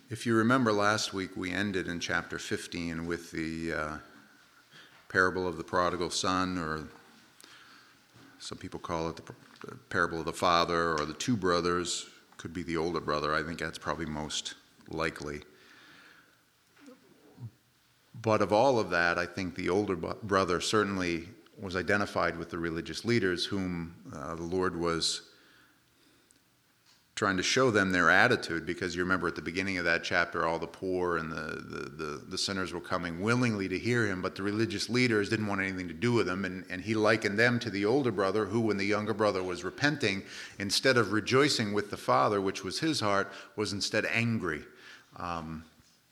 If you remember last week, we ended in chapter 15 with the parable of the prodigal son, or some people call it the parable of the father, or the two brothers. Could be the older brother. I think that's probably most likely. But of all of that, I think the older brother certainly was identified with the religious leaders whom the Lord was trying to show them their attitude, because you remember at the beginning of that chapter, all the poor and the sinners were coming willingly to hear him, but the religious leaders didn't want anything to do with him, and he likened them to the older brother who, when the younger brother was repenting, instead of rejoicing with the father, which was his heart, was instead angry. And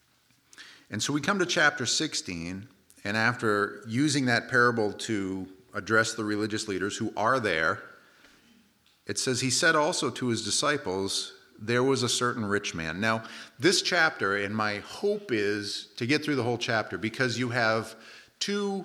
so we come to chapter 16, and after using that parable to address the religious leaders who are there, it says, he said also to his disciples, there was a certain rich man. Now, this chapter, and my hope is to get through the whole chapter, because you have two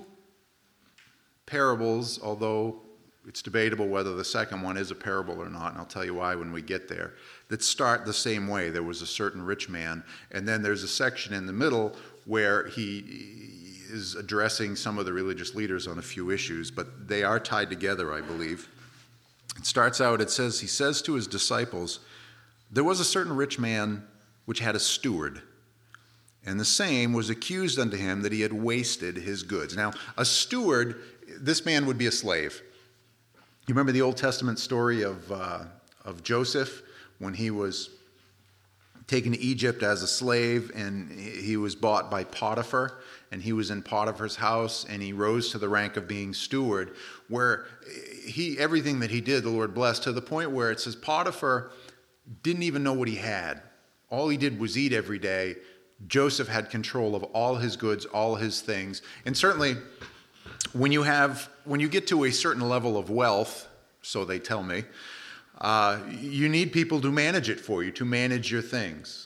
parables, although it's debatable whether the second one is a parable or not, and I'll tell you why when we get there, that start the same way. There was a certain rich man, and then there's a section in the middle where he is addressing some of the religious leaders on a few issues, but they are tied together, I believe. It starts out, it says, he says to his disciples, there was a certain rich man which had a steward, and the same was accused unto him that he had wasted his goods. Now, a steward, this man would be a slave. You remember the Old Testament story of Joseph when he was taken to Egypt as a slave, and he was bought by Potiphar, and he was in Potiphar's house, and he rose to the rank of being steward, where everything that he did, the Lord blessed, to the point where it says Potiphar didn't even know what he had. All he did was eat every day. Joseph had control of all his goods, all his things. And certainly, when you get to a certain level of wealth, so they tell me, you need people to manage it for you, to manage your things.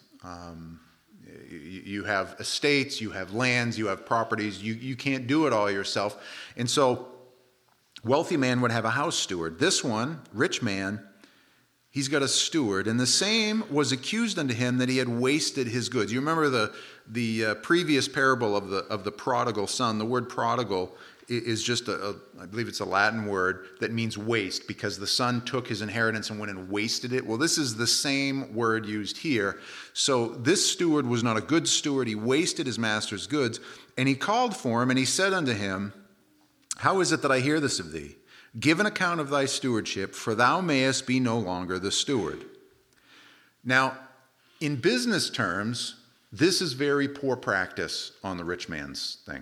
You have estates, you have lands, you have properties. You can't do it all yourself. And so, wealthy man would have a house steward. This one, rich man, he's got a steward. And the same was accused unto him that he had wasted his goods. You remember the previous parable of the prodigal son. The word prodigal is just I believe it's a Latin word that means waste, because the son took his inheritance and went and wasted it. Well, this is the same word used here. So this steward was not a good steward. He wasted his master's goods. And he called for him, and he said unto him, how is it that I hear this of thee? Give an account of thy stewardship, for thou mayest be no longer the steward. Now, in business terms, this is very poor practice on the rich man's thing.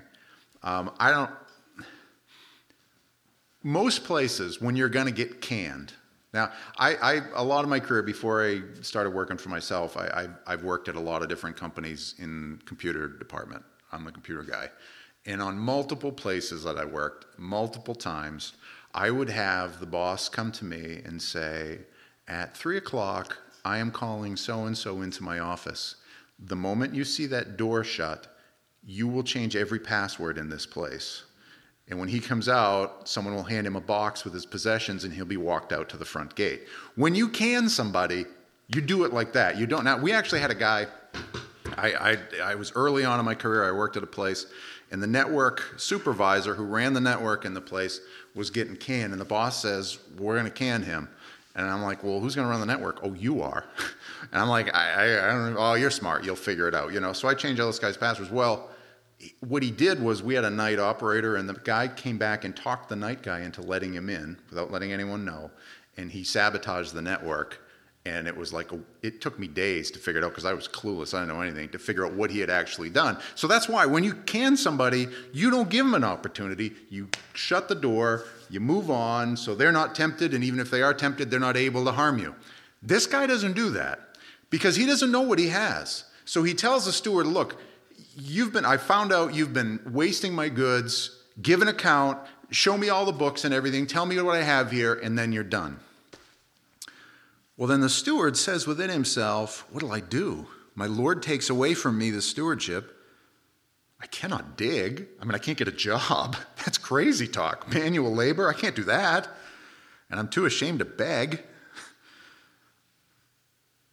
Most places, when you're going to get canned. Now, a lot of my career, before I started working for myself, I've worked at a lot of different companies in computer department. I'm a computer guy. And on multiple places that I worked, multiple times, I would have the boss come to me and say, at 3 o'clock, I am calling so-and-so into my office. The moment you see that door shut, you will change every password in this place. And when he comes out, someone will hand him a box with his possessions, and he'll be walked out to the front gate. When you can somebody, you do it like that. You don't. Now, we actually had a guy, I was early on in my career, I worked at a place, and the network supervisor who ran the network in the place was getting canned, and the boss says, we're going to can him. And I'm like, well, who's going to run the network? Oh, you are. And I'm like, I don't know. Oh, you're smart. You'll figure it out. So I changed all this guy's passwords. Well, what he did was, we had a night operator, and the guy came back and talked the night guy into letting him in without letting anyone know, and he sabotaged the network. And it was like, it took me days to figure it out, because I was clueless. I didn't know anything, to figure out what he had actually done. So that's why when you can somebody, you don't give them an opportunity. You shut the door, you move on, so they're not tempted. And even if they are tempted, they're not able to harm you. This guy doesn't do that, because he doesn't know what he has. So he tells the steward, look, I found out you've been wasting my goods. Give an account, show me all the books and everything. Tell me what I have here, and then you're done. Well, then the steward says within himself, what'll I do? My Lord takes away from me the stewardship. I cannot dig. I can't get a job. That's crazy talk. Manual labor, I can't do that. And I'm too ashamed to beg.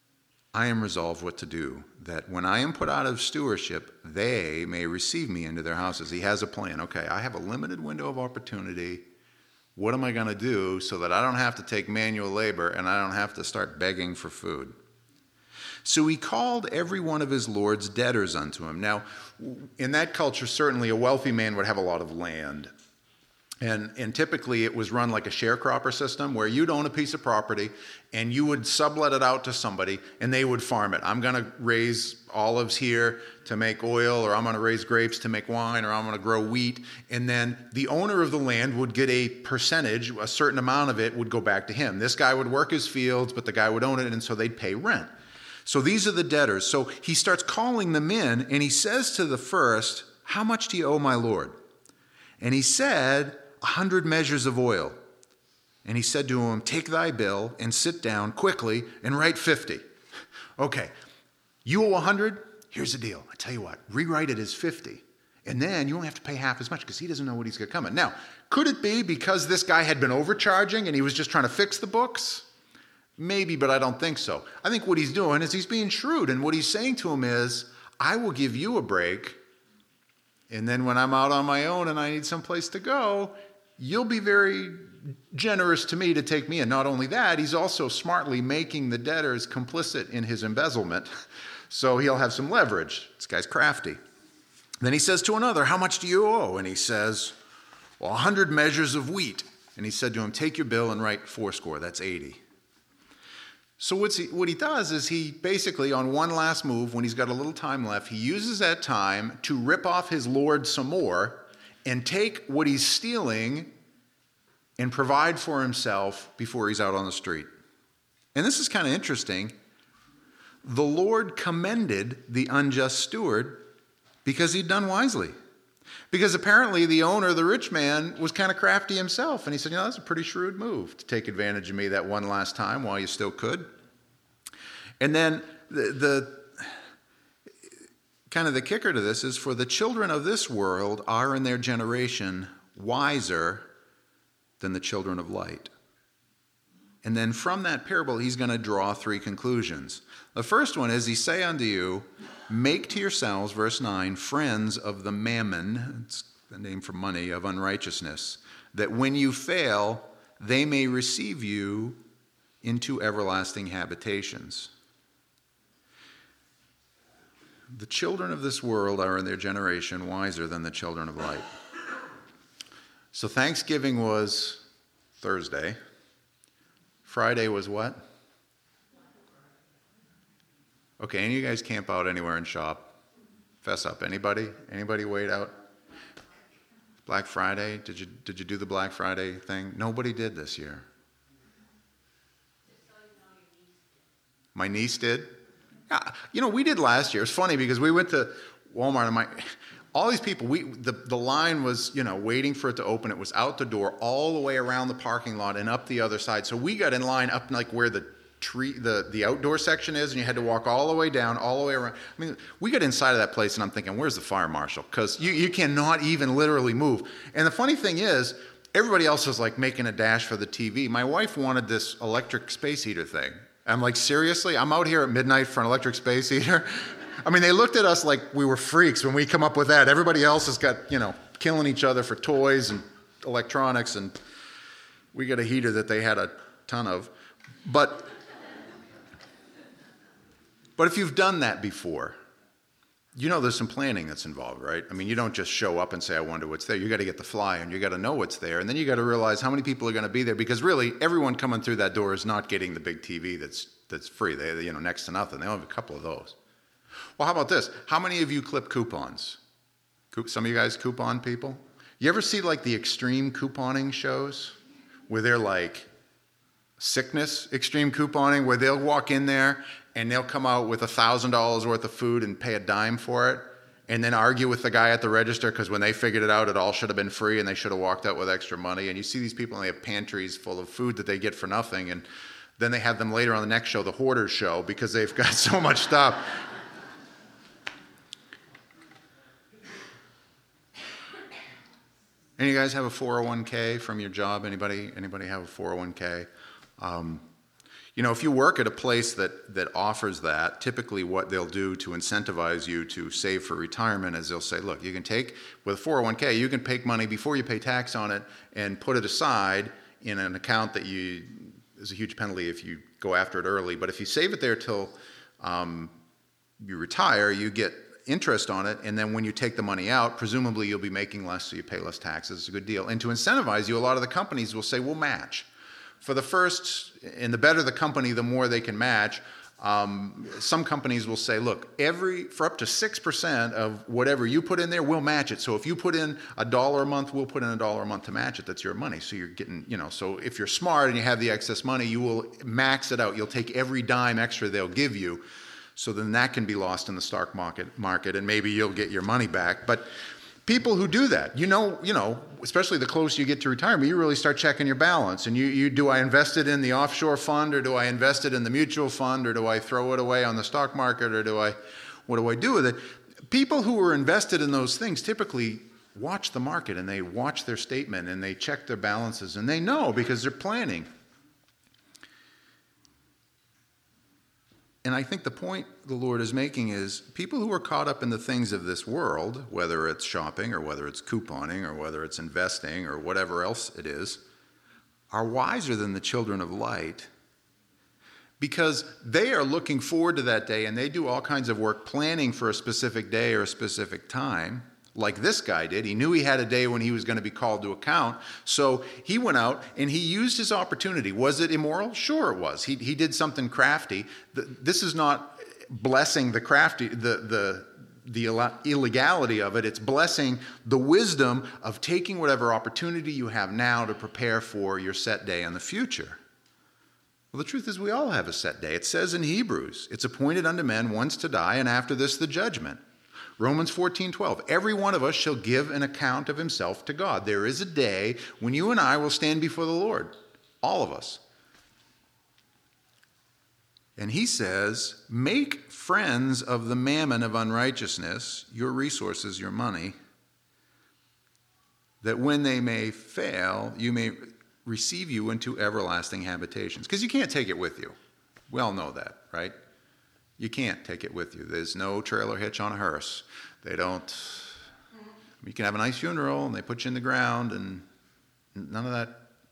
I am resolved what to do, that when I am put out of stewardship, they may receive me into their houses. He has a plan. Okay, I have a limited window of opportunity. What am I going to do so that I don't have to take manual labor and I don't have to start begging for food? So he called every one of his lord's debtors unto him. Now, in that culture, certainly a wealthy man would have a lot of land. And typically it was run like a sharecropper system where you'd own a piece of property and you would sublet it out to somebody and they would farm it. I'm going to raise olives here to make oil, or I'm going to raise grapes to make wine, or I'm going to grow wheat. And then the owner of the land would get a percentage, a certain amount of it would go back to him. This guy would work his fields, but the guy would own it, and so they'd pay rent. So these are the debtors. So he starts calling them in, and he says to the first, "How much do you owe my lord?" And he said, 100 measures of oil. And he said to him, "Take thy bill and sit down quickly and write 50. Okay, you owe 100? Here's the deal. I tell you what, rewrite it as 50. And then you only have to pay half as much because he doesn't know what he's got coming. Now, could it be because this guy had been overcharging and he was just trying to fix the books? Maybe, but I don't think so. I think what he's doing is he's being shrewd. And what he's saying to him is, I will give you a break. And then when I'm out on my own and I need someplace to go, you'll be very generous to me to take me in. Not only that, he's also smartly making the debtors complicit in his embezzlement, so he'll have some leverage. This guy's crafty. Then he says to another, "How much do you owe?" And he says, "Well, 100 measures of wheat." And he said to him, "Take your bill and write 80. That's 80. So what he does is he basically, on one last move, when he's got a little time left, he uses that time to rip off his lord some more and take what he's stealing and provide for himself before he's out on the street. And this is kind of interesting. The Lord commended the unjust steward because he'd done wisely. Because apparently the owner, the rich man, was kind of crafty himself. And he said, that's a pretty shrewd move to take advantage of me that one last time while you still could. And then the kind of the kicker to this is, for the children of this world are in their generation wiser than the children of light. And then from that parable, he's going to draw three conclusions. The first one is, he say unto you, make to yourselves, verse 9, friends of the mammon, it's the name for money, of unrighteousness, that when you fail, they may receive you into everlasting habitations. The children of this world are in their generation wiser than the children of light. So Thanksgiving was Thursday. Friday was what? Okay, any of you guys camp out anywhere and shop? Fess up. Anybody? Anybody wait out? Black Friday? Did you do the Black Friday thing? Nobody did this year. My niece did? Yeah, we did last year. It's funny because we went to Walmart and all these people, the line was, waiting for it to open. It was out the door all the way around the parking lot and up the other side. So we got in line up like where the tree, the outdoor section is, and you had to walk all the way down, all the way around. I mean, we got inside of that place and I'm thinking, where's the fire marshal? Because you cannot even literally move. And the funny thing is, everybody else was like making a dash for the TV. My wife wanted this electric space heater thing. I'm like, seriously? I'm out here at midnight for an electric space heater? I mean, they looked at us like we were freaks when we come up with that. Everybody else has got, killing each other for toys and electronics, and we got a heater that they had a ton of. But if you've done that before, there's some planning that's involved, right? I mean, you don't just show up and say, I wonder what's there. You got to get the flyer, and you got to know what's there, and then you got to realize how many people are going to be there, because really, everyone coming through that door is not getting the big TV that's free. They next to nothing. They only have a couple of those. Well, how about this? How many of you clip coupons? Some of you guys coupon people? You ever see like the extreme couponing shows where they're like sickness extreme couponing, where they'll walk in there and they'll come out with $1,000 worth of food and pay a dime for it, and then argue with the guy at the register because when they figured it out, it all should have been free and they should have walked out with extra money. And you see these people and they have pantries full of food that they get for nothing, and then they have them later on the next show, the hoarders show, because they've got so much stuff. Any of you guys have a 401k from your job? Anybody have a 401k? You know, if you work at a place that offers that, typically what they'll do to incentivize you to save for retirement is they'll say, look, you can take, with a 401k, you can take money before you pay tax on it and put it aside in an account that there's a huge penalty if you go after it early. But if you save it there till you retire, you get interest on it, and then when you take the money out, presumably you'll be making less, so you pay less taxes. It's a good deal. And to incentivize you, a lot of the companies will say, we'll match. For the first, and the better the company, the more they can match. Some companies will say, look, for up to 6% of whatever you put in there, we'll match it. So if you put in $1 a month, we'll put in $1 a month to match it. That's your money. So you're getting, so if you're smart and you have the excess money, you will max it out. You'll take every dime extra they'll give you. So then that can be lost in the stock market, and maybe you'll get your money back. But people who do that, especially the closer you get to retirement, you really start checking your balance. And do I invest it in the offshore fund, or do I invest it in the mutual fund, or do I throw it away on the stock market, or what do I do with it? People who are invested in those things typically watch the market, and they watch their statement, and they check their balances, and they know because they're planning. And I think the point the Lord is making is people who are caught up in the things of this world, whether it's shopping or whether it's couponing or whether it's investing or whatever else it is, are wiser than the children of light, because they are looking forward to that day, and they do all kinds of work planning for a specific day or a specific time. Like this guy did. He knew he had a day when he was going to be called to account. So he went out and he used his opportunity. Was it immoral? Sure it was. He did something crafty. This is not blessing the crafty, the illegality of it. It's blessing the wisdom of taking whatever opportunity you have now to prepare for your set day in the future. Well, the truth is we all have a set day. It says in Hebrews, it's appointed unto men once to die, and after this the judgment. Romans 14:12, every one of us shall give an account of himself to God. There is a day when you and I will stand before the Lord, all of us. And he says, make friends of the mammon of unrighteousness, your resources, your money, that when they may fail, you may receive you into everlasting habitations. Because you can't take it with you. We all know that, right? You can't take it with you. There's no trailer hitch on a hearse. They don't. You can have a nice funeral, and they put you in the ground, and none of that,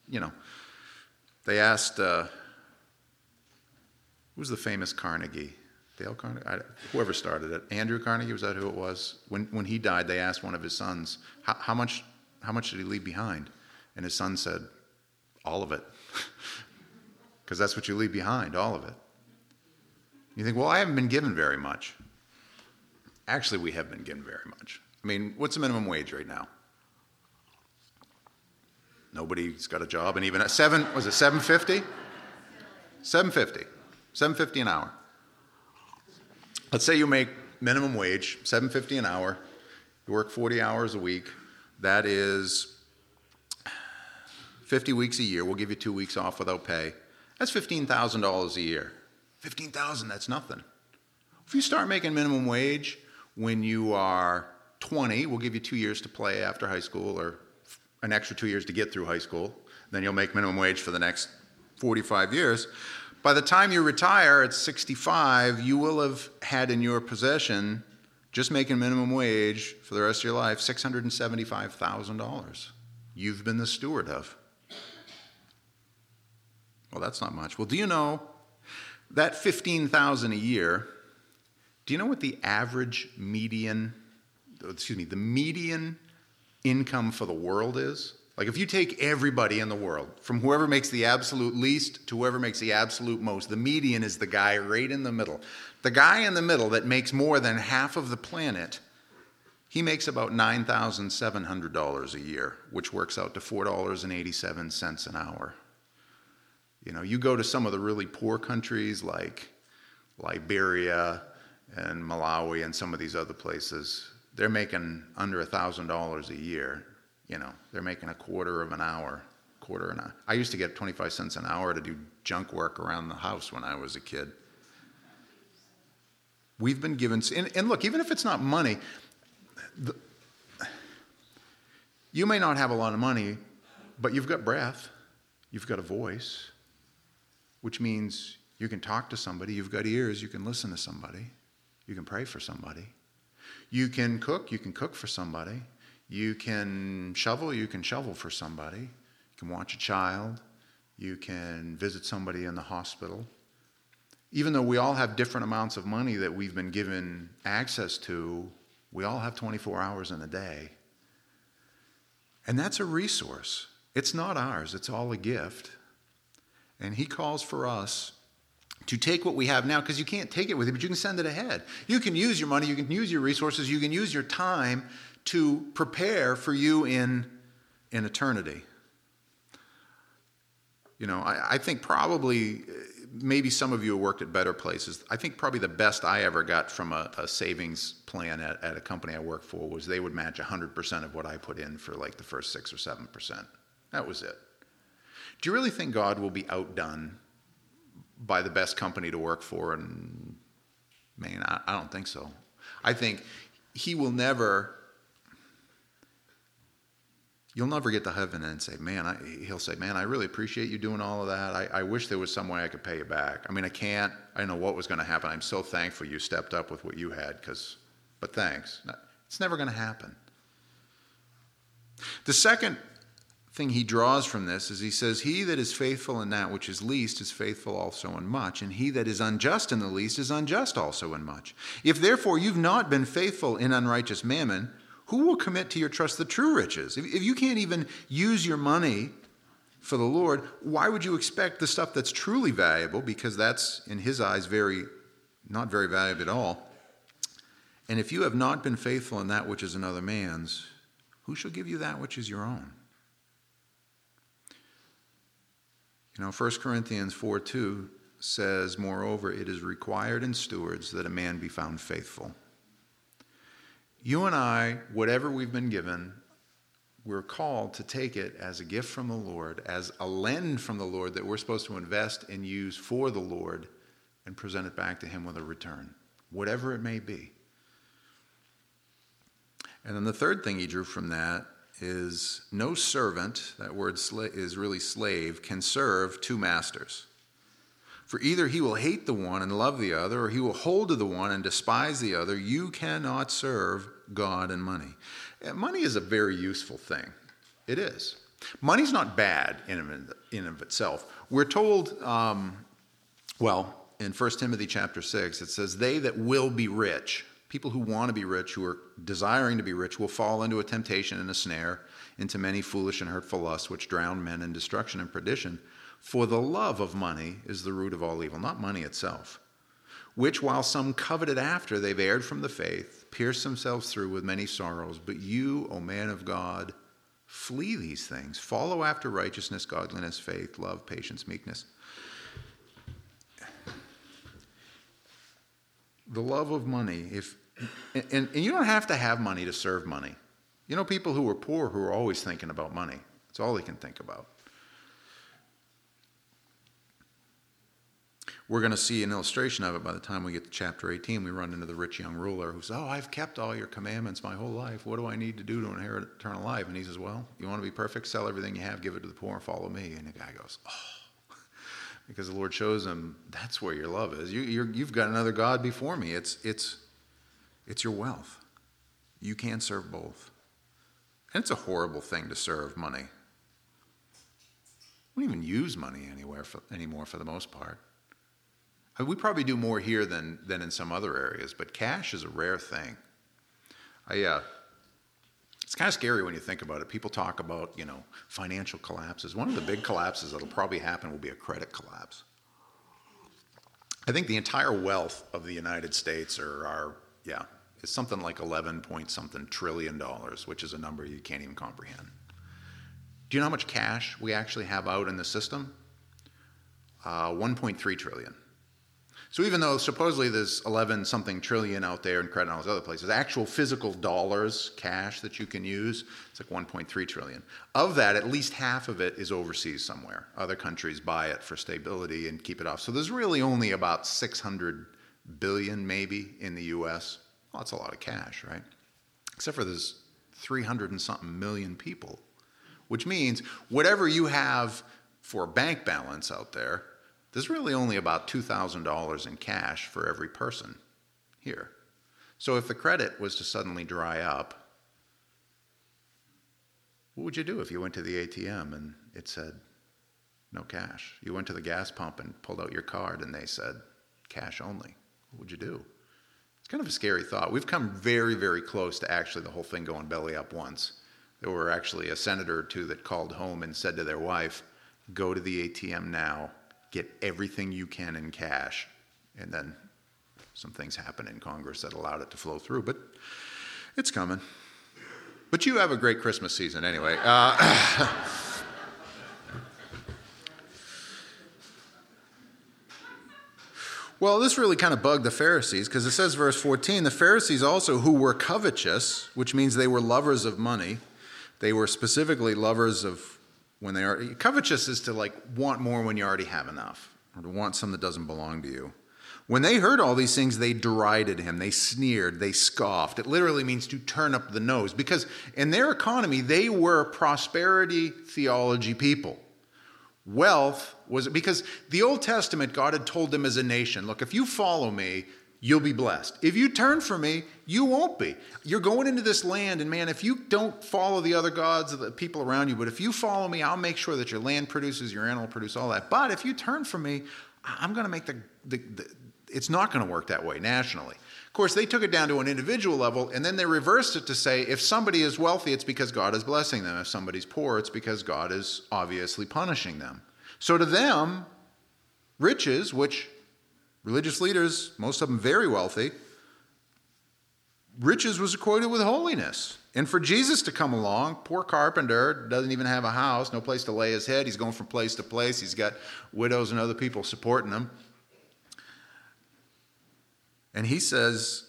They asked, who's the famous Carnegie? Dale Carnegie? Whoever started it. Andrew Carnegie, was that who it was? When he died, they asked one of his sons, how much did he leave behind? And his son said, all of it. Because that's what you leave behind, all of it. You think, well, I haven't been given very much. Actually, we have been given very much. I mean, what's the minimum wage right now? Nobody's got a job, and even at $7.50? $7.50 an hour. Let's say you make minimum wage, $7.50 an hour. You work 40 hours a week. That is 50 weeks a year. We'll give you 2 weeks off without pay. That's $15,000 a year. $15,000, that's nothing. If you start making minimum wage when you are 20, we'll give you 2 years to play after high school, or an extra 2 years to get through high school. Then you'll make minimum wage for the next 45 years. By the time you retire at 65, you will have had in your possession, just making minimum wage for the rest of your life, $675,000 you've been the steward of. Well, that's not much. Well, do you know that $15,000 a year, do you know what the median income for the world is? Like if you take everybody in the world, from whoever makes the absolute least to whoever makes the absolute most, the median is the guy right in the middle. The guy in the middle that makes more than half of the planet, he makes about $9,700 a year, which works out to $4.87 an hour. You go to some of the really poor countries like Liberia and Malawi and some of these other places, they're making under $1,000 a year. They're making a quarter an hour. I used to get 25 cents an hour to do junk work around the house when I was a kid. We've been given, and look, even if it's not money, you may not have a lot of money, but you've got breath, you've got a voice. which means you can talk to somebody. You've got ears. You can listen to somebody. You can pray for somebody. You can cook for somebody. You can shovel for somebody. You can watch a child. You can visit somebody in the hospital. Even though we all have different amounts of money that we've been given access to, we all have 24 hours in a day. And that's a resource. It's not ours. It's all a gift. And he calls for us to take what we have now, because you can't take it with you, but you can send it ahead. You can use your money, you can use your resources, you can use your time to prepare for you in eternity. You know, I think probably, maybe some of you have worked at better places. I think probably the best I ever got from a savings plan at a company I worked for was they would match 100% of what I put in for like the first 6 or 7%. That was it. Do you really think God will be outdone by the best company to work for? And man, I don't think so. I think he will never, you'll never get to heaven and say, he'll say, man, I really appreciate you doing all of that. I wish there was some way I could pay you back. I mean, I can't. I know what was going to happen. I'm so thankful you stepped up with what you had, but thanks. It's never going to happen. The second thing he draws from this is he says, he that is faithful in that which is least is faithful also in much, and he that is unjust in the least is unjust also in much. If therefore you've not been faithful in unrighteous mammon, who will commit to your trust the true riches? If you can't even use your money for the Lord, why would you expect the stuff that's truly valuable? Because that's, in his eyes, not very valuable at all. And if you have not been faithful in that which is another man's, who shall give you that which is your own? You know, 1 Corinthians 4:2 says, moreover, it is required in stewards that a man be found faithful. You and I, whatever we've been given, we're called to take it as a gift from the Lord, as a lend from the Lord that we're supposed to invest and use for the Lord and present it back to him with a return, whatever it may be. And then the third thing he drew from that is no servant, that word is really slave, can serve two masters. For either he will hate the one and love the other, or he will hold to the one and despise the other. You cannot serve God and money. And money is a very useful thing. It is. Money's not bad in and of itself. We're told, in 1 Timothy chapter 6, it says, they that will be rich, people who want to be rich, who are desiring to be rich, will fall into a temptation and a snare, into many foolish and hurtful lusts, which drown men in destruction and perdition. For the love of money is the root of all evil, not money itself, which while some coveted after, they've erred from the faith, pierced themselves through with many sorrows. But you, O man of God, flee these things. Follow after righteousness, godliness, faith, love, patience, meekness. The love of money, and you don't have to have money to serve money. You know people who are poor who are always thinking about money. That's all they can think about. We're going to see an illustration of it by the time we get to chapter 18. We run into the rich young ruler who says, I've kept all your commandments my whole life. What do I need to do to inherit eternal life? And he says, well, you want to be perfect? Sell everything you have, give it to the poor, and follow me. And the guy goes, because the Lord shows him that's where your love is. You've got another God before me. It's your wealth. You can't serve both. And it's a horrible thing to serve money. We don't even use money anymore for the most part. We probably do more here than in some other areas, but cash is a rare thing. It's kind of scary when you think about it. People talk about, financial collapses. One of the big collapses that'll probably happen will be a credit collapse. I think the entire wealth of the United States is something like 11 point something trillion dollars, which is a number you can't even comprehend. Do you know how much cash we actually have out in the system? 1.3 trillion. So even though supposedly there's 11 something trillion out there in credit and all those other places, actual physical dollars, cash that you can use, it's like 1.3 trillion. Of that, at least half of it is overseas somewhere. Other countries buy it for stability and keep it off. So there's really only about 600 billion maybe in the U.S. Well, that's a lot of cash, right? Except for there's 300 and something million people, which means whatever you have for a bank balance out there, there's really only about $2,000 in cash for every person here. So if the credit was to suddenly dry up, what would you do if you went to the ATM and it said no cash? You went to the gas pump and pulled out your card and they said cash only. What would you do? It's kind of a scary thought. We've come very, very close to actually the whole thing going belly up once. There were actually a senator or two that called home and said to their wife, go to the ATM now, get everything you can in cash. And then some things happened in Congress that allowed it to flow through, but it's coming. But you have a great Christmas season anyway. Well, this really kind of bugged the Pharisees, because it says, verse 14, the Pharisees also, who were covetous, which means they were lovers of money. They were specifically lovers of when they are, covetous is to like want more when you already have enough, or to want something that doesn't belong to you. When they heard all these things, they derided him, they sneered, they scoffed. It literally means to turn up the nose, because in their economy, they were prosperity theology people. Wealth was, because the Old Testament, God had told them as a nation, look, if you follow me, you'll be blessed. If you turn from me, you won't be. You're going into this land, and man, if you don't follow the other gods of the people around you, but if you follow me, I'll make sure that your land produces, your animal produces, all that. But if you turn from me, I'm going to make it's not going to work that way nationally. Of course, they took it down to an individual level, and then they reversed it to say, if somebody is wealthy, it's because God is blessing them. If somebody's poor, it's because God is obviously punishing them. So to them, riches, which religious leaders, most of them very wealthy, riches was equated with holiness. And for Jesus to come along, poor carpenter, doesn't even have a house, no place to lay his head. He's going from place to place. He's got widows and other people supporting him. And he says,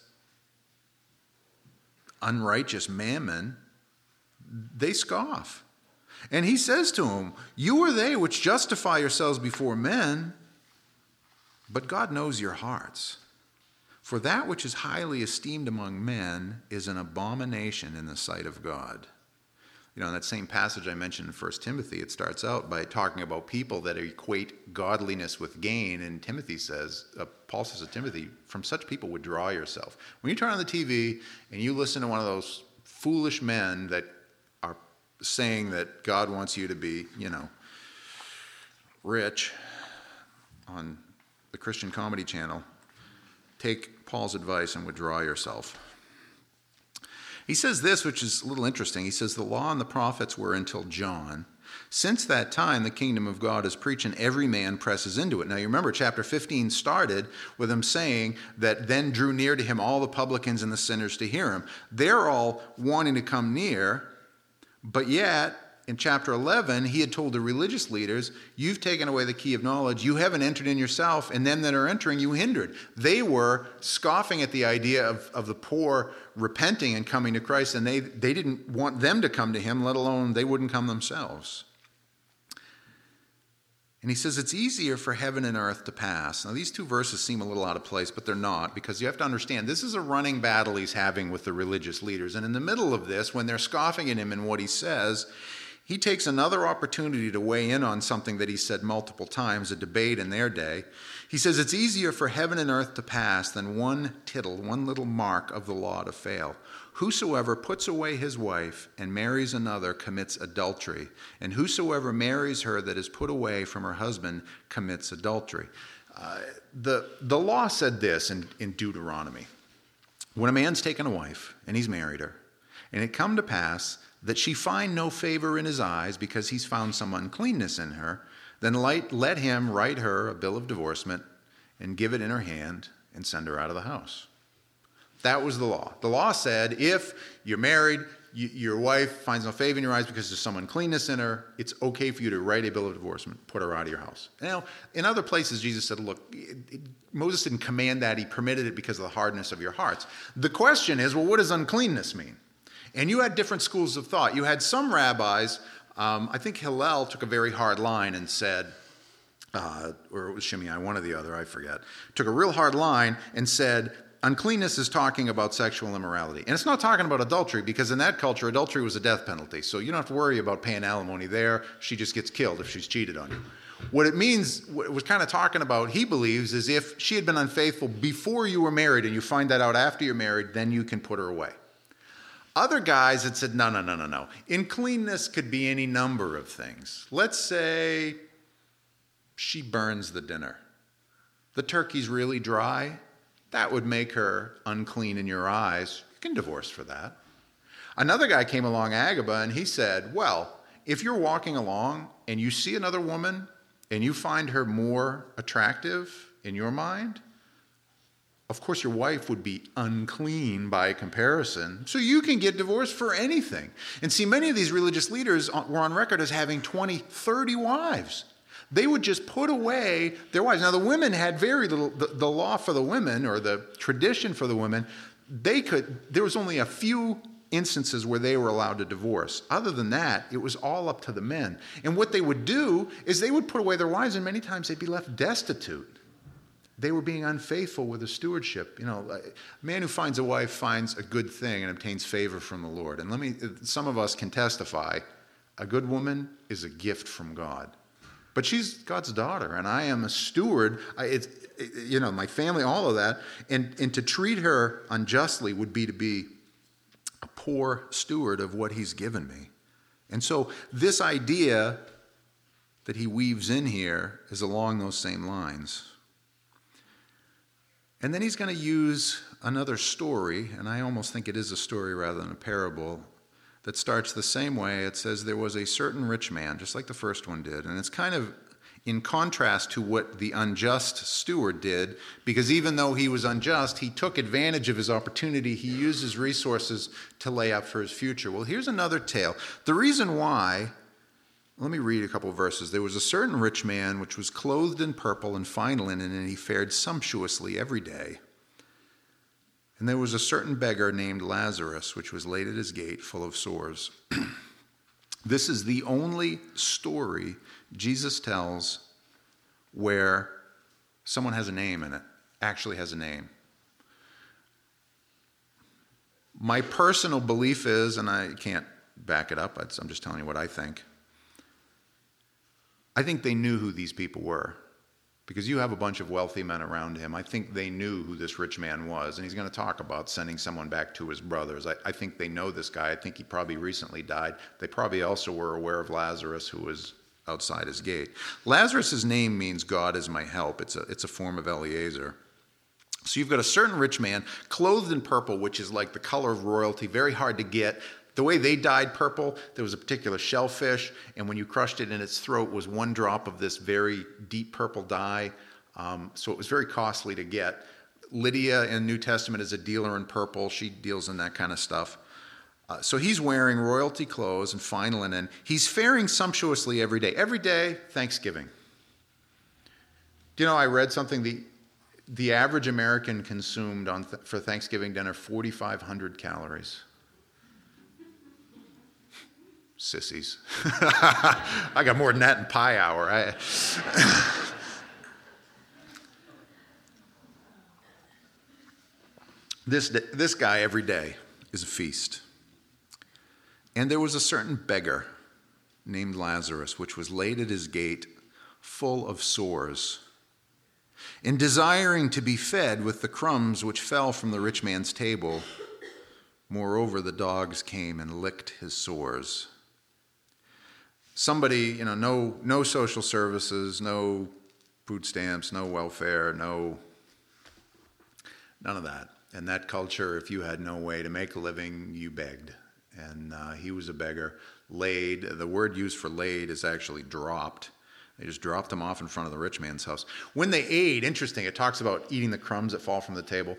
unrighteous mammon, they scoff. And he says to them, you are they which justify yourselves before men, but God knows your hearts. For that which is highly esteemed among men is an abomination in the sight of God. You know, in that same passage I mentioned in 1 Timothy, it starts out by talking about people that equate godliness with gain. And Timothy says, Paul says to Timothy, from such people withdraw yourself. When you turn on the TV and you listen to one of those foolish men that are saying that God wants you to be, rich on the Christian Comedy Channel, take Paul's advice and withdraw yourself. He says this, which is a little interesting. He says, the law and the prophets were until John. Since that time, the kingdom of God is preached, and every man presses into it. Now, you remember chapter 15 started with him saying that then drew near to him all the publicans and the sinners to hear him. They're all wanting to come near, but yet, in chapter 11, he had told the religious leaders, you've taken away the key of knowledge, you haven't entered in yourself, and them that are entering you hindered. They were scoffing at the idea of the poor repenting and coming to Christ, and they didn't want them to come to him, let alone they wouldn't come themselves. And he says it's easier for heaven and earth to pass. Now, these two verses seem a little out of place, but they're not, because you have to understand this is a running battle he's having with the religious leaders. And in the middle of this, when they're scoffing at him and what he says, he takes another opportunity to weigh in on something that he said multiple times, a debate in their day. He says it's easier for heaven and earth to pass than one tittle, one little mark of the law to fail. Whosoever puts away his wife and marries another commits adultery, and whosoever marries her that is put away from her husband commits adultery. The law said this in Deuteronomy. When a man's taken a wife and he's married her, and it come to pass that she find no favor in his eyes because he's found some uncleanness in her, then let him write her a bill of divorcement and give it in her hand and send her out of the house. That was the law. The law said if you're married, your wife finds no favor in your eyes because there's some uncleanness in her, it's okay for you to write a bill of divorcement, put her out of your house. Now, in other places, Jesus said, look, Moses didn't command that. He permitted it because of the hardness of your hearts. The question is, well, what does uncleanness mean? And you had different schools of thought. You had some rabbis, I think Hillel took a very hard line and said, or it was Shimei, one or the other, I forget, took a real hard line and said, uncleanness is talking about sexual immorality. And it's not talking about adultery, because in that culture, adultery was a death penalty. So you don't have to worry about paying alimony there. She just gets killed if she's cheated on you. What it means, what it was kind of talking about, he believes, is if she had been unfaithful before you were married and you find that out after you're married, then you can put her away. Other guys had said, no. Uncleanness could be any number of things. Let's say she burns the dinner. The turkey's really dry. That would make her unclean in your eyes. You can divorce for that. Another guy came along, Agaba, and he said, well, if you're walking along and you see another woman and you find her more attractive in your mind, of course your wife would be unclean by comparison, so you can get divorced for anything. And see, many of these religious leaders were on record as having 20, 30 wives. They would just put away their wives. Now, the women had very little, the law for the women, or the tradition for the women, there was only a few instances where they were allowed to divorce. Other than that, it was all up to the men. And what they would do is they would put away their wives, and many times they'd be left destitute. They were being unfaithful with the stewardship. You know, a man who finds a wife finds a good thing and obtains favor from the Lord. And some of us can testify, a good woman is a gift from God. But she's God's daughter, and I am a steward. My family, all of that. And to treat her unjustly would be to be a poor steward of what he's given me. And so this idea that he weaves in here is along those same lines. And then he's going to use another story, and I almost think it is a story rather than a parable, that starts the same way. It says, there was a certain rich man, just like the first one did. And it's kind of in contrast to what the unjust steward did, because even though he was unjust, he took advantage of his opportunity. He used his resources to lay up for his future. Well, here's another tale. The reason why, let me read a couple of verses. There was a certain rich man which was clothed in purple and fine linen, and he fared sumptuously every day. And there was a certain beggar named Lazarus, which was laid at his gate, full of sores. This is the only story Jesus tells where someone has a name in it, actually has a name. My personal belief is, and I can't back it up, I'm just telling you what I think they knew who these people were. Because you have a bunch of wealthy men around him. I think they knew who this rich man was. And he's going to talk about sending someone back to his brothers. I think they know this guy. I think he probably recently died. They probably also were aware of Lazarus, who was outside his gate. Lazarus' name means God is my help. It's a form of Eliezer. So you've got a certain rich man clothed in purple, which is like the color of royalty, very hard to get. The way they dyed purple, there was a particular shellfish, and when you crushed it in its throat was one drop of this very deep purple dye. So it was very costly to get. Lydia in the New Testament is a dealer in purple. She deals in that kind of stuff. So he's wearing royalty clothes and fine linen. He's faring sumptuously every day. Every day, Thanksgiving. Do you know, I read something, the average American consumed for Thanksgiving dinner 4,500 calories. Sissies. I got more than that in pie hour. This guy every day is a feast. And there was a certain beggar named Lazarus, which was laid at his gate full of sores, and desiring to be fed with the crumbs which fell from the rich man's table. Moreover, the dogs came and licked his sores. Somebody, no social services, no food stamps, no welfare, none of that. In that culture, if you had no way to make a living, you begged. And he was a beggar. Laid, the word used for laid is actually dropped. They just dropped him off in front of the rich man's house. When they ate, interesting, it talks about eating the crumbs that fall from the table.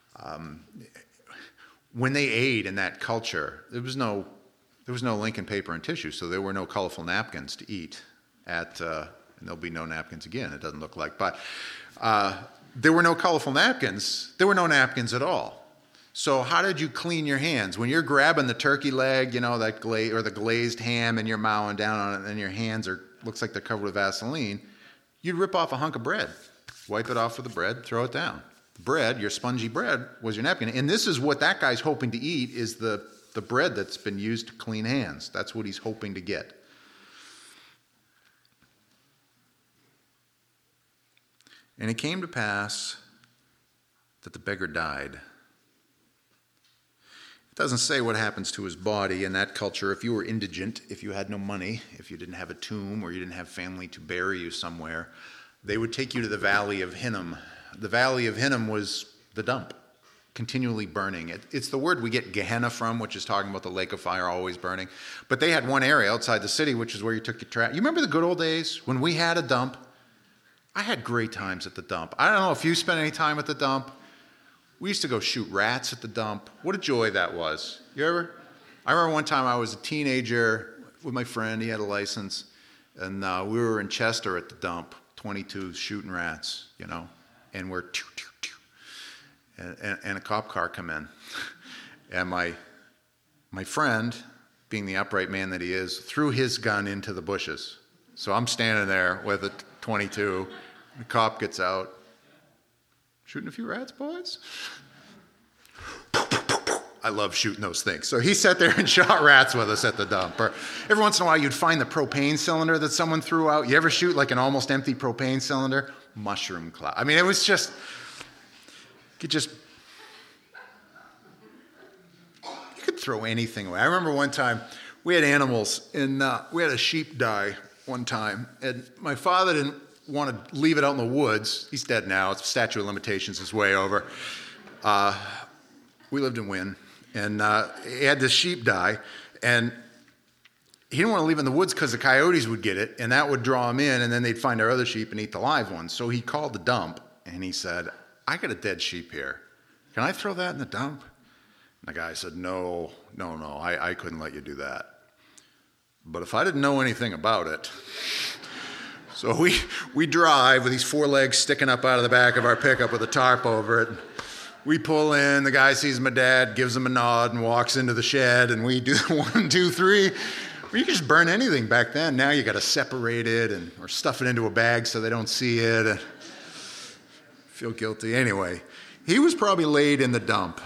When they ate in that culture, there was no Lincoln paper and tissue, so there were no colorful napkins to eat and there'll be no napkins again, it doesn't look like. But there were no colorful napkins. There were no napkins at all. So how did you clean your hands? When you're grabbing the turkey leg, that or the glazed ham, and you're mowing down on it, and your hands looks like they're covered with Vaseline, you'd rip off a hunk of bread, wipe it off with the bread, throw it down. Bread, your spongy bread, was your napkin. And this is what that guy's hoping to eat, is the bread that's been used to clean hands. That's what he's hoping to get. And it came to pass that the beggar died. It doesn't say what happens to his body. In that culture, if you were indigent, if you had no money, if you didn't have a tomb or you didn't have family to bury you somewhere, they would take you to the Valley of Hinnom. The Valley of Hinnom was the dump, continually burning. It's the word we get Gehenna from, which is talking about the lake of fire always burning. But they had one area outside the city, which is where you took your trash. You remember the good old days when we had a dump? I had great times at the dump. I don't know if you spent any time at the dump. We used to go shoot rats at the dump. What a joy that was. You ever? I remember one time I was a teenager with my friend. He had a license. And we were in Chester at the dump, 22 shooting rats, and we're and a cop car come in. And my friend, being the upright man that he is, threw his gun into the bushes. So I'm standing there with a 22. The cop gets out. Shooting a few rats, boys? I love shooting those things. So he sat there and shot rats with us at the dump. Or every once in a while, you'd find the propane cylinder that someone threw out. You ever shoot like an almost empty propane cylinder? Mushroom cloud. I mean, it was just, you could throw anything away. I remember one time we had animals, and we had a sheep die one time, and my father didn't want to leave it out in the woods. He's dead now. It's statute of limitations is way over. We lived in Wynn, and he had this sheep die, and he didn't want to leave it in the woods because the coyotes would get it, and that would draw them in, and then they'd find our other sheep and eat the live ones. So he called the dump, and he said, I got a dead sheep here. Can I throw that in the dump? And the guy said, no, I couldn't let you do that. But if I didn't know anything about it... So we drive with these four legs sticking up out of the back of our pickup with a tarp over it. We pull in, the guy sees my dad, gives him a nod, and walks into the shed, and we do 1, 2, 3. Well, you could just burn anything back then. Now you got to separate it or stuff it into a bag so they don't see it. And feel guilty. Anyway, he was probably laid in the dump.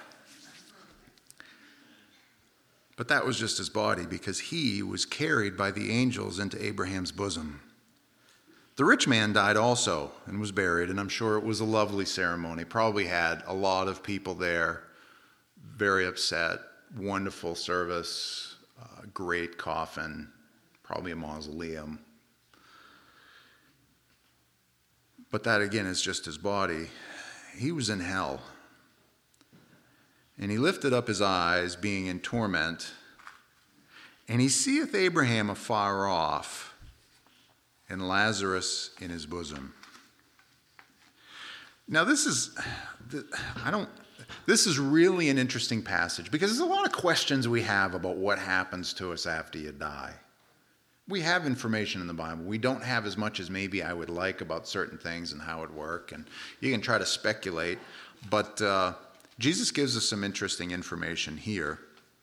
But that was just his body, because he was carried by the angels into Abraham's bosom. The rich man died also and was buried, and I'm sure it was a lovely ceremony. Probably had a lot of people there, very upset, wonderful service, great coffin, probably a mausoleum. But that again is just his body. He was in hell. And he lifted up his eyes, being in torment, and he seeth Abraham afar off, and Lazarus in his bosom. Now this is really an interesting passage, because there's a lot of questions we have about what happens to us after you die. We have information in the Bible. We don't have as much as maybe I would like about certain things and how it work, and you can try to speculate, but Jesus gives us some interesting information here.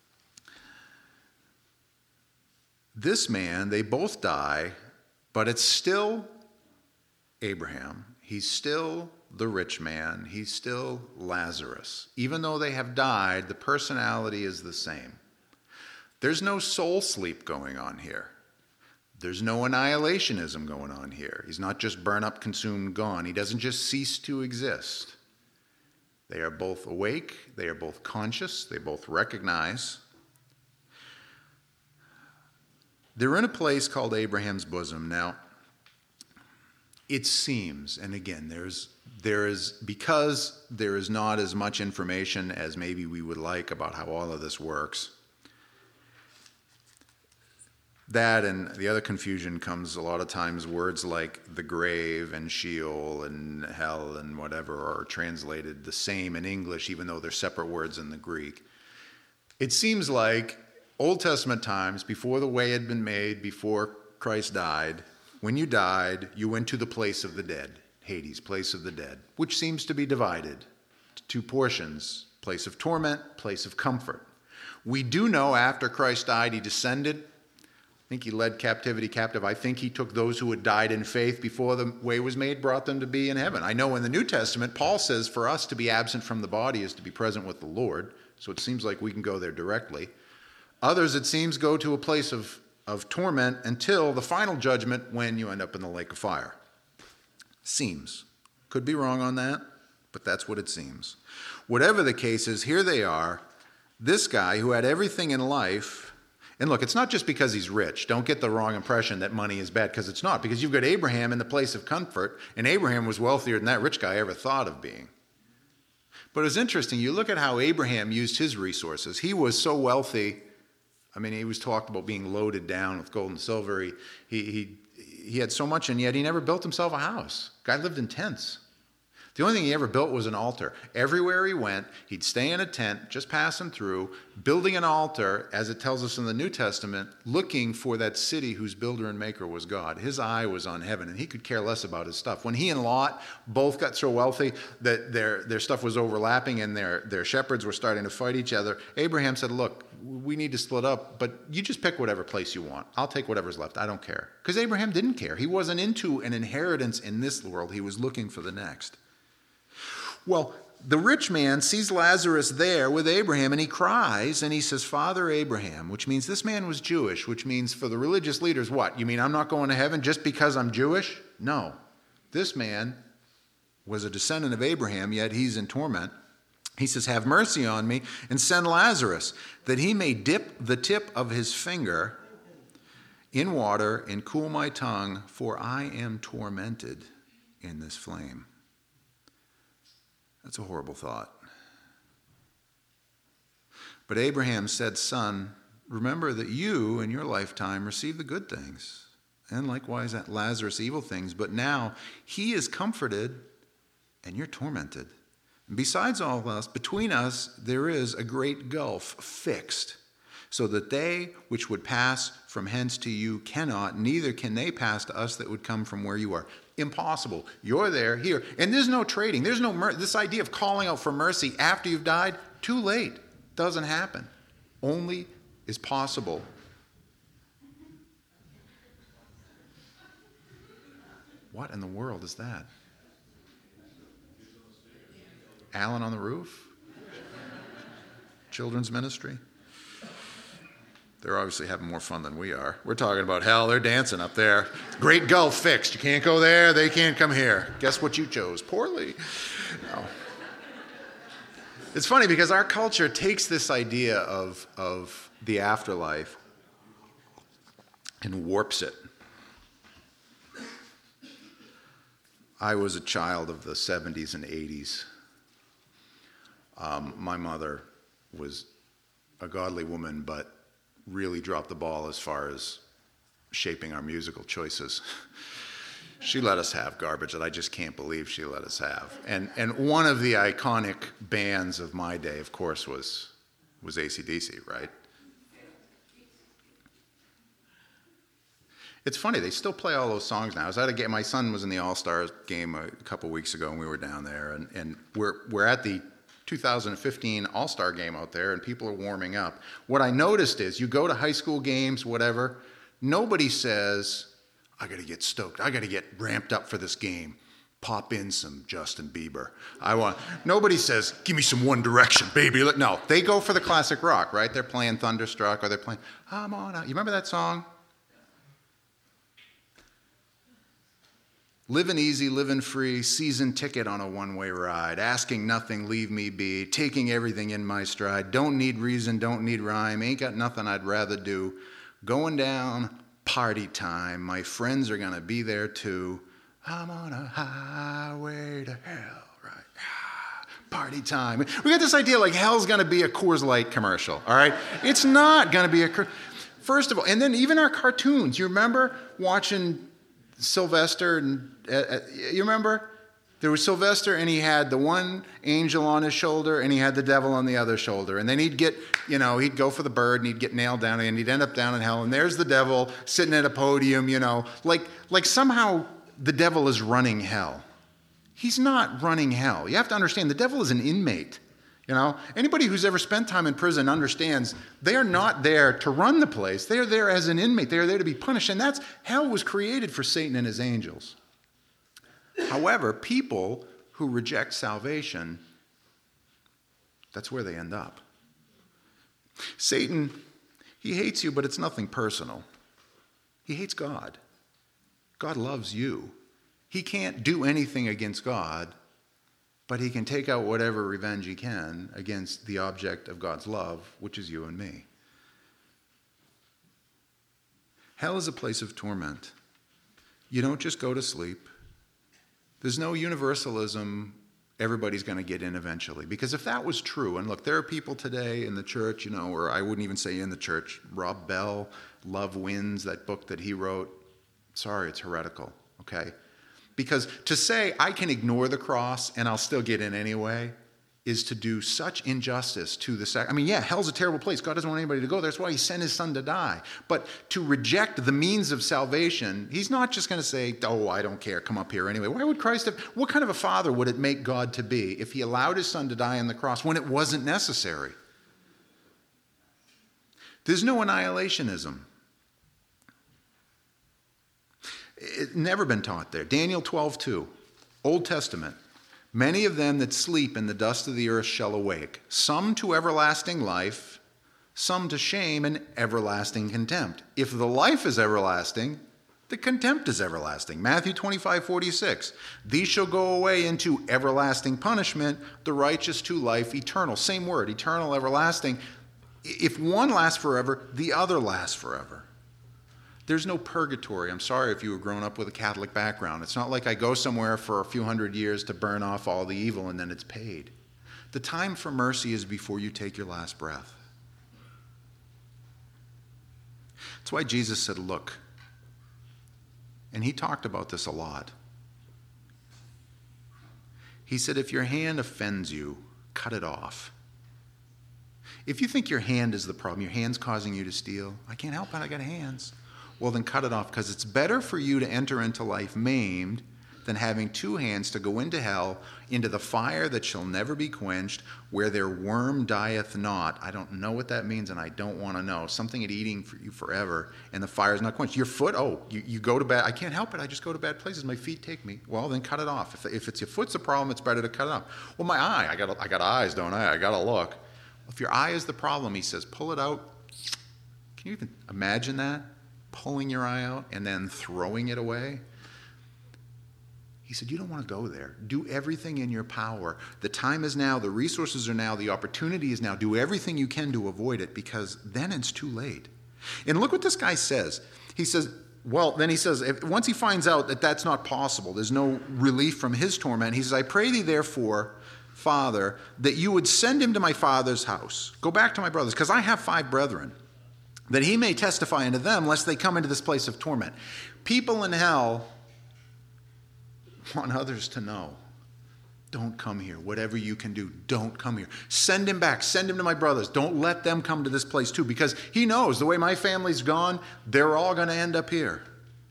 This man, they both die, but it's still Abraham. He's still the rich man. He's still Lazarus. Even though they have died, the personality is the same. There's no soul sleep going on here. There's no annihilationism going on here. He's not just burn up, consumed, gone. He doesn't just cease to exist. They are both awake. They are both conscious. They both recognize. They're in a place called Abraham's bosom. Now, it seems, and again, because there is not as much information as maybe we would like about how all of this works, that and the other confusion comes a lot of times words like the grave and Sheol and hell and whatever are translated the same in English, even though they're separate words in the Greek. It seems like Old Testament times, before the way had been made, before Christ died, when you died, you went to the place of the dead, Hades, place of the dead, which seems to be divided to two portions, place of torment, place of comfort. We do know after Christ died, he descended. I think he led captivity captive. I think he took those who had died in faith before the way was made, brought them to be in heaven. I know in the New Testament, Paul says for us to be absent from the body is to be present with the Lord, so it seems like we can go there directly. Others, it seems, go to a place of torment until the final judgment when you end up in the lake of fire. Seems. Could be wrong on that, but that's what it seems. Whatever the case is, here they are, this guy who had everything in life. And look, it's not just because he's rich. Don't get the wrong impression that money is bad, because it's not. Because you've got Abraham in the place of comfort, and Abraham was wealthier than that rich guy ever thought of being. But it's interesting. You look at how Abraham used his resources. He was so wealthy. I mean, he was talked about being loaded down with gold and silver. He had so much, and yet he never built himself a house. Guy lived in tents. The only thing he ever built was an altar. Everywhere he went, he'd stay in a tent, just passing through, building an altar, as it tells us in the New Testament, looking for that city whose builder and maker was God. His eye was on heaven, and he could care less about his stuff. When he and Lot both got so wealthy that their stuff was overlapping and their shepherds were starting to fight each other, Abraham said, look, we need to split up, but you just pick whatever place you want. I'll take whatever's left. I don't care. Because Abraham didn't care. He wasn't into an inheritance in this world. He was looking for the next. Well, the rich man sees Lazarus there with Abraham, and he cries, and he says, Father Abraham, which means this man was Jewish, which means for the religious leaders, what? You mean I'm not going to heaven just because I'm Jewish? No. This man was a descendant of Abraham, yet he's in torment. He says, have mercy on me and send Lazarus, that he may dip the tip of his finger in water and cool my tongue, for I am tormented in this flame. That's a horrible thought. But Abraham said, Son, remember that you in your lifetime received the good things, and likewise Lazarus evil things, but now he is comforted and you're tormented. And besides all of us, between us there is a great gulf fixed, so that they which would pass from hence to you cannot, neither can they pass to us that would come from where you are. Impossible. You're there, here. And there's no trading. There's no mercy. This idea of calling out for mercy after you've died, too late. Doesn't happen. Only is possible. What in the world is that? Alan on the roof? Children's ministry? They're obviously having more fun than we are. We're talking about hell. They're dancing up there. Great gulf fixed. You can't go there. They can't come here. Guess what you chose? Poorly. No. It's funny because our culture takes this idea of the afterlife and warps it. I was a child of the 70s and 80s. My mother was a godly woman, but really dropped the ball as far as shaping our musical choices. She let us have garbage that I just can't believe she let us have. And one of the iconic bands of my day, of course, was AC/DC, right? It's funny, they still play all those songs now. I was at a game, my son was in the All-Stars game a couple weeks ago, and we were down there, and we're at the 2015 All-Star game out there, and people are warming up. What I noticed is, you go to high school games, whatever, nobody says, I got to get stoked. I got to get ramped up for this game. Pop in some Justin Bieber. Nobody says, give me some One Direction, baby. No, they go for the classic rock, right? They're playing Thunderstruck, or they're playing, I'm on out. You remember that song? Living easy, living free, season ticket on a one-way ride, asking nothing, leave me be, taking everything in my stride, don't need reason, don't need rhyme, ain't got nothing I'd rather do, going down, party time, my friends are gonna be there too, I'm on a highway to hell, right? Party time. We got this idea like hell's gonna be a Coors Light commercial, all right? It's not gonna be first of all, and then even our cartoons, you remember watching Sylvester, and you remember? There was Sylvester, and he had the one angel on his shoulder, and he had the devil on the other shoulder. And then he'd get, he'd go for the bird, and he'd get nailed down, and he'd end up down in hell. And there's the devil sitting at a podium, like somehow the devil is running hell. He's not running hell. You have to understand, the devil is an inmate. Anybody who's ever spent time in prison understands they are not there to run the place. They are there as an inmate. They are there to be punished. And hell was created for Satan and his angels. However, people who reject salvation, that's where they end up. Satan, he hates you, but it's nothing personal. He hates God. God loves you. He can't do anything against God, but he can take out whatever revenge he can against the object of God's love, which is you and me. Hell is a place of torment. You don't just go to sleep. There's no universalism, everybody's going to get in eventually. Because if that was true, and look, there are people today in the church, or I wouldn't even say in the church, Rob Bell, Love Wins, that book that he wrote, sorry, it's heretical, okay? Because to say I can ignore the cross and I'll still get in anyway is to do such injustice to the hell's a terrible place. God doesn't want anybody to go there. That's why he sent his son to die. But to reject the means of salvation, he's not just going to say, oh, I don't care, come up here anyway. Why would Christ have, what kind of a father would it make God to be if he allowed his son to die on the cross when it wasn't necessary? There's no annihilationism. It's never been taught there. Daniel 12:2, Old Testament. Many of them that sleep in the dust of the earth shall awake, some to everlasting life, some to shame and everlasting contempt. If the life is everlasting, the contempt is everlasting. Matthew 25:46. These shall go away into everlasting punishment, the righteous to life eternal. Same word, eternal, everlasting. If one lasts forever, the other lasts forever. There's no purgatory. I'm sorry if you were grown up with a Catholic background. It's not like I go somewhere for a few hundred years to burn off all the evil and then it's paid. The time for mercy is before you take your last breath. That's why Jesus said, look, and he talked about this a lot. He said, if your hand offends you, cut it off. If you think your hand is the problem, your hand's causing you to steal, I can't help it, I got hands. Well, then cut it off, because it's better for you to enter into life maimed than having two hands to go into hell, into the fire that shall never be quenched, where their worm dieth not. I don't know what that means, and I don't want to know. Something at eating for you forever, and the fire is not quenched. Your foot, you go to bad. I can't help it. I just go to bad places. My feet take me. Well, then cut it off. If it's your foot's the problem, it's better to cut it off. Well, my eye, I got eyes, don't I? I got to look. If your eye is the problem, he says, pull it out. Can you even imagine that? Pulling your eye out and then throwing it away. He said, you don't want to go there. Do everything in your power. The time is now, the resources are now, the opportunity is now. Do everything you can to avoid it, because then it's too late. And look what this guy says. He says, once he finds out that that's not possible, there's no relief from his torment, he says, I pray thee therefore, Father, that you would send him to my father's house. Go back to my brothers, because I have 5 brethren, that he may testify unto them, lest they come into this place of torment. People in hell want others to know. Don't come here. Whatever you can do, don't come here. Send him back. Send him to my brothers. Don't let them come to this place too, because he knows the way my family's gone, they're all going to end up here.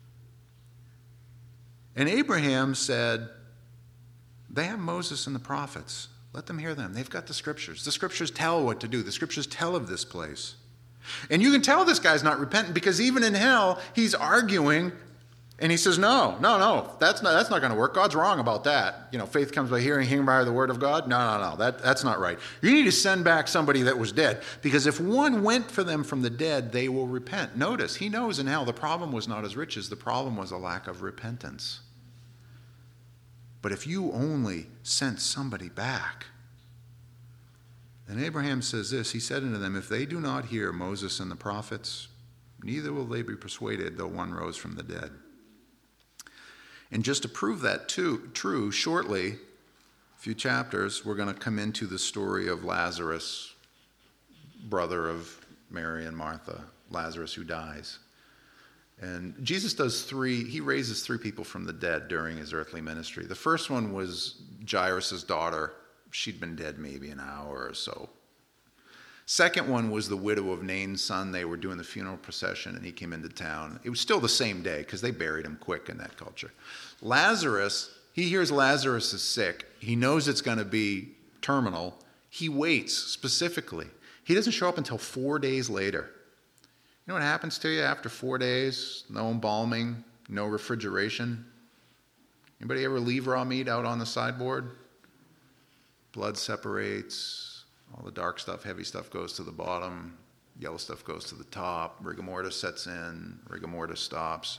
And Abraham said, they have Moses and the prophets. Let them hear them. They've got the scriptures. The scriptures tell what to do. The scriptures tell of this place. And you can tell this guy's not repentant, because even in hell, he's arguing, and he says, no, that's not going to work. God's wrong about that. Faith comes by hearing, hearing by the word of God. No, that's not right. You need to send back somebody that was dead, because if one went for them from the dead, they will repent. Notice, he knows in hell the problem was not his riches. The problem was a lack of repentance. But if you only sent somebody back, and Abraham says this, he said unto them, if they do not hear Moses and the prophets, neither will they be persuaded, though one rose from the dead. And just to prove that true, shortly, a few chapters, we're going to come into the story of Lazarus, brother of Mary and Martha, Lazarus who dies. And Jesus he raises 3 people from the dead during his earthly ministry. The first one was Jairus' daughter. She'd been dead maybe an hour or so. Second one was the widow of Nain's son. They were doing the funeral procession, and he came into town. It was still the same day, because they buried him quick in that culture. Lazarus, he hears Lazarus is sick. He knows it's going to be terminal. He waits specifically. He doesn't show up until 4 days later. You know what happens to you after 4 days? No embalming, no refrigeration. Anybody ever leave raw meat out on the sideboard? Blood separates, all the dark stuff, heavy stuff goes to the bottom, yellow stuff goes to the top, rigor mortis sets in, rigor mortis stops,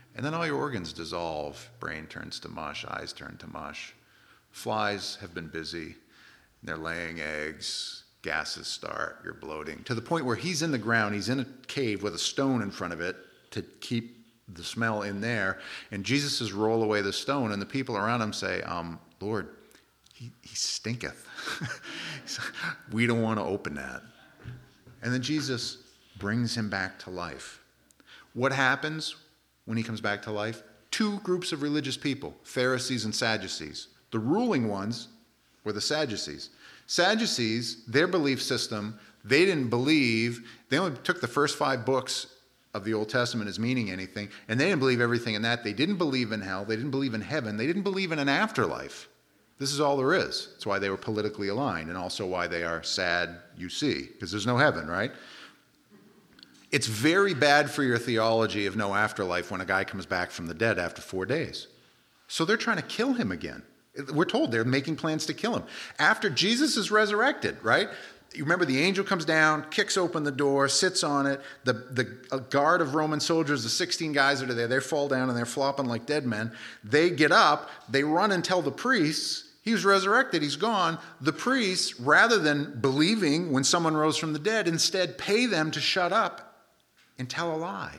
And then all your organs dissolve. Brain turns to mush, eyes turn to mush. Flies have been busy. They're laying eggs. Gases start. You're bloating. To the point where he's in the ground. He's in a cave with a stone in front of it to keep the smell in there. And Jesus says, roll away the stone. And the people around him say, Lord, he stinketh. We don't want to open that. And then Jesus brings him back to life. What happens when he comes back to life? Two groups of religious people, Pharisees and Sadducees. The ruling ones were the Sadducees. Sadducees, their belief system, they didn't believe, they only took the first 5 books of the Old Testament as meaning anything, and they didn't believe everything in that. They didn't believe in hell. They didn't believe in heaven. They didn't believe in an afterlife. This is all there is. That's why they were politically aligned, and also why they are sad, you see, because there's no heaven, right? It's very bad for your theology of no afterlife when a guy comes back from the dead after 4 days. So they're trying to kill him again. We're told they're making plans to kill him. After Jesus is resurrected, right? You remember the angel comes down, kicks open the door, sits on it. The guard of Roman soldiers, the 16 guys that are there, they fall down and they're flopping like dead men. They get up, they run and tell the priests, he was resurrected, he's gone. The priests, rather than believing when someone rose from the dead, instead pay them to shut up and tell a lie.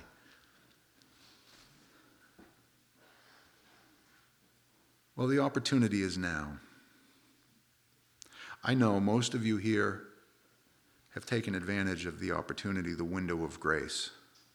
Well, the opportunity is now. I know most of you here have taken advantage of the opportunity, the window of grace.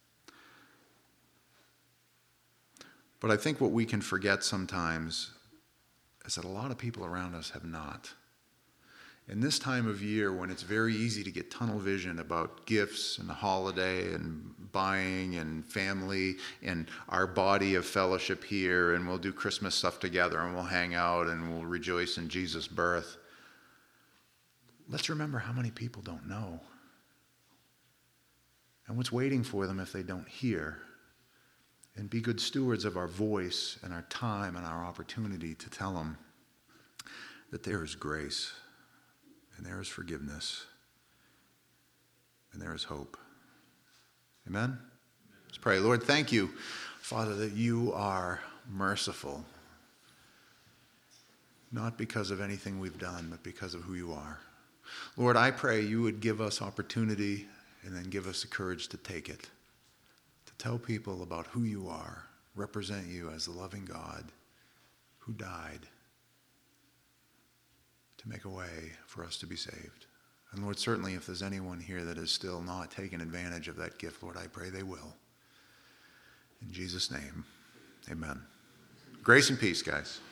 But I think what we can forget sometimes is that a lot of people around us have not. In this time of year when it's very easy to get tunnel vision about gifts and the holiday and buying and family and our body of fellowship here, and we'll do Christmas stuff together and we'll hang out and we'll rejoice in Jesus' birth. Let's remember how many people don't know and what's waiting for them if they don't hear, and be good stewards of our voice and our time and our opportunity to tell them that there is grace and there is forgiveness and there is hope. Amen? Let's pray. Lord, thank you, Father, that you are merciful, not because of anything we've done, but because of who you are. Lord, I pray you would give us opportunity and then give us the courage to take it, to tell people about who you are, represent you as the loving God who died to make a way for us to be saved. And Lord, certainly if there's anyone here that is still not taking advantage of that gift, Lord, I pray they will. In Jesus' name, amen. Grace and peace, guys.